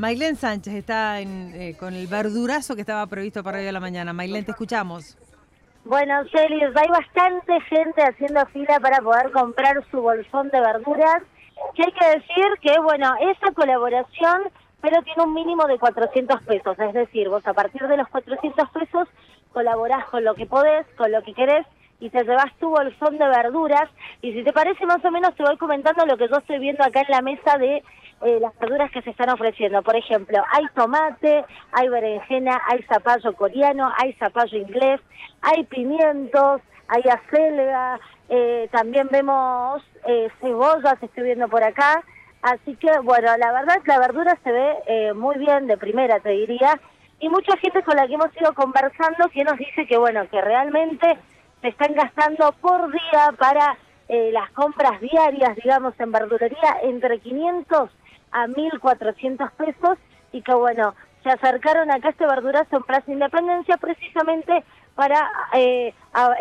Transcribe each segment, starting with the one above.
Maylén Sánchez está con el verdurazo que estaba previsto para hoy a la mañana. Maylén, te escuchamos. Bueno, Celis, hay bastante gente haciendo fila para poder comprar su bolsón de verduras. Que hay que decir que, bueno, esa colaboración, pero tiene un mínimo de 400 pesos. Es decir, vos a partir de los 400 pesos colaborás con lo que podés, con lo que querés, y te llevas tu bolsón de verduras. Y si te parece, más o menos te voy comentando lo que yo estoy viendo acá en la mesa de las verduras que se están ofreciendo. Por ejemplo, hay tomate, hay berenjena, hay zapallo coreano, hay zapallo inglés, hay pimientos, hay acelga, también vemos cebollas, estoy viendo por acá. Así que, bueno, la verdad es que la verdura se ve muy bien, de primera te diría, y mucha gente con la que hemos ido conversando que nos dice que, bueno, que realmente se están gastando por día para las compras diarias, digamos, en verdulería, entre 500 a 1.400 pesos, y que, bueno, se acercaron acá a este verdurazo en Plaza Independencia precisamente para, de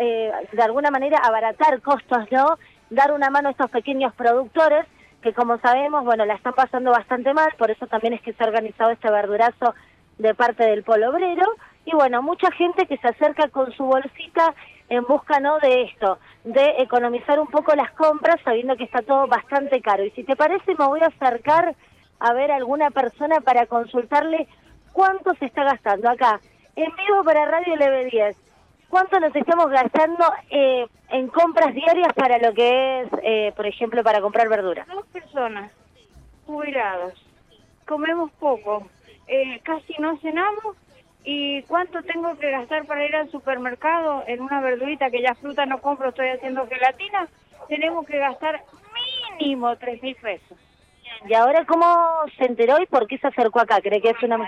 alguna manera, abaratar costos, ¿no? Dar una mano a estos pequeños productores que, como sabemos, bueno, la están pasando bastante mal, por eso también es que se ha organizado este verdurazo de parte del Polo Obrero, y bueno, mucha gente que se acerca con su bolsita en busca, ¿no?, de esto, de economizar un poco las compras, sabiendo que está todo bastante caro. Y si te parece, me voy a acercar a ver a alguna persona para consultarle cuánto se está gastando acá, en vivo para Radio LB10. ¿Cuánto nos estamos gastando en compras diarias para lo que es, por ejemplo, para comprar verduras? 2 personas, jubilados, comemos poco, casi no cenamos. ¿Y cuánto tengo que gastar para ir al supermercado en una verdurita que ya fruta no compro, estoy haciendo gelatina? Tenemos que gastar mínimo 3.000 pesos. ¿Y ahora cómo se enteró y por qué se acercó acá? ¿Cree que es una...?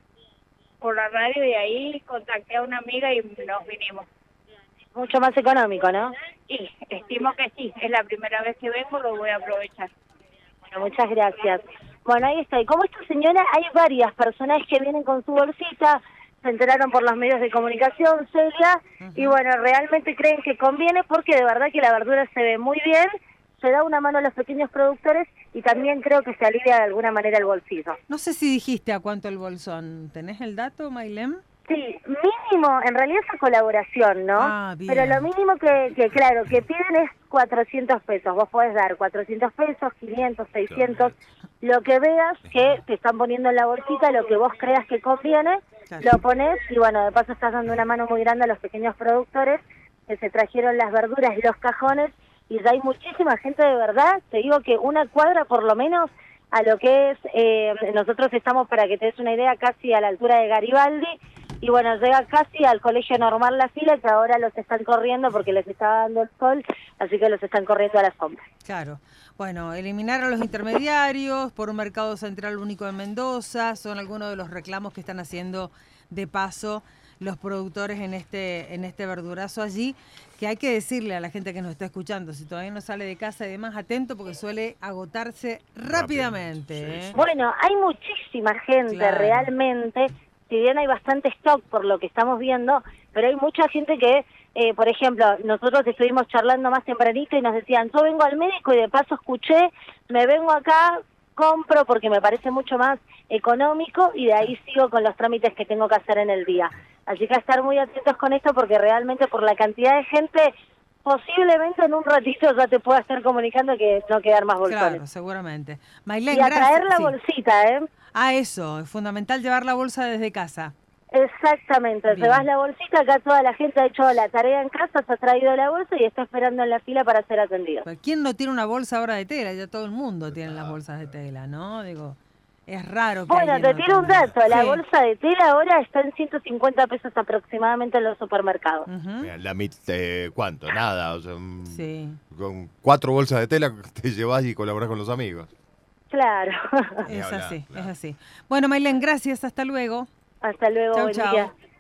Por la radio, y ahí contacté a una amiga y nos vinimos. Mucho más económico, ¿no? Y estimo que sí, es la primera vez que vengo, lo voy a aprovechar. Bueno, muchas gracias. Bueno, ahí está. Y como esta señora, hay varias personas que vienen con su bolsita, se enteraron por los medios de comunicación, Celia, y bueno, realmente creen que conviene porque de verdad que la verdura se ve muy bien, se da una mano a los pequeños productores y también creo que se alivia de alguna manera el bolsillo. No sé si dijiste a cuánto el bolsón. ¿Tenés el dato, Maylén? Sí, mínimo, en realidad es colaboración, ¿no? Ah, bien. Pero lo mínimo que claro, que piden es 400 pesos. Vos podés dar 400 pesos, 500, 600, lo que veas que te están poniendo en la bolsita, lo que vos creas que conviene, lo pones y bueno, de paso estás dando una mano muy grande a los pequeños productores que se trajeron las verduras y los cajones, y ya hay muchísima gente de verdad, te digo que una cuadra por lo menos a lo que es, nosotros estamos, para que te des una idea, casi a la altura de Garibaldi, y bueno, llega casi al Colegio Normal la fila, que ahora los están corriendo porque les está dando el sol, así que los están corriendo a la sombra. Claro. Bueno, eliminar a los intermediarios por un mercado central único en Mendoza, son algunos de los reclamos que están haciendo de paso los productores en este verdurazo allí, que hay que decirle a la gente que nos está escuchando, si todavía no sale de casa y demás, atento porque suele agotarse rápidamente. Sí. Bueno, hay muchísima gente, claro, realmente, si bien hay bastante stock por lo que estamos viendo, pero hay mucha gente que, por ejemplo, nosotros estuvimos charlando más tempranito y nos decían, yo vengo al médico y de paso escuché, me vengo acá, compro porque me parece mucho más económico y de ahí sigo con los trámites que tengo que hacer en el día. Así que a estar muy atentos con esto porque realmente por la cantidad de gente, posiblemente en un ratito ya te pueda estar comunicando que no quedar más bolsones. Claro, seguramente. Maylén, y a traer la sí. bolsita, ¿eh? Ah, eso, es fundamental llevar la bolsa desde casa. Exactamente, Bien. llevas la bolsita, acá toda la gente ha hecho la tarea en casa, se ha traído la bolsa y está esperando en la fila para ser atendido. ¿Quién no tiene una bolsa ahora de tela? Ya todo el mundo tiene las bolsas de tela, ¿no? Digo, es raro que bueno, te no tiro un tenga. dato, la Sí. bolsa de tela ahora está en 150 pesos aproximadamente en los supermercados. ¿Cuánto? Nada, o sea, sí. Con 4 bolsas de tela te llevas y colaborás con los amigos. Claro. Es así, es así. Bueno, Maylén, gracias, hasta luego. Hasta luego, Chau, buen chau. día.